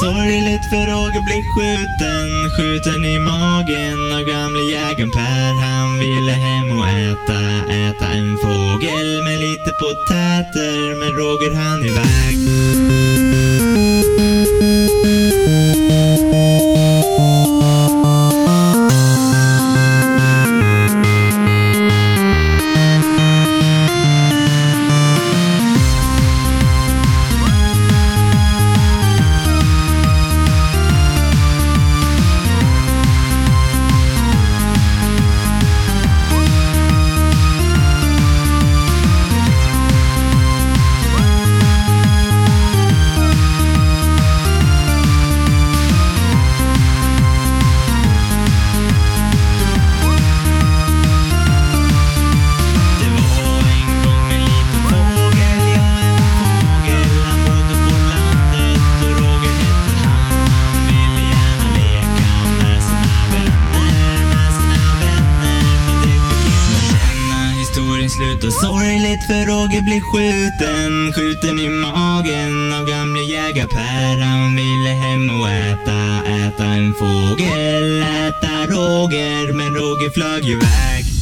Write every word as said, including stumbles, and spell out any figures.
sorgligt för Roger blir skjuten, skjuten i magen av gamle jägaren Per. Han ville hem och äta, äta en fågel med lite potäter, men Roger han iväg. Slut och sorgligt för Roger blir skjuten, skjuten i magen av gamle jägare Per. Han ville hem och äta, äta en fågel, äta Roger, men Roger flög iväg.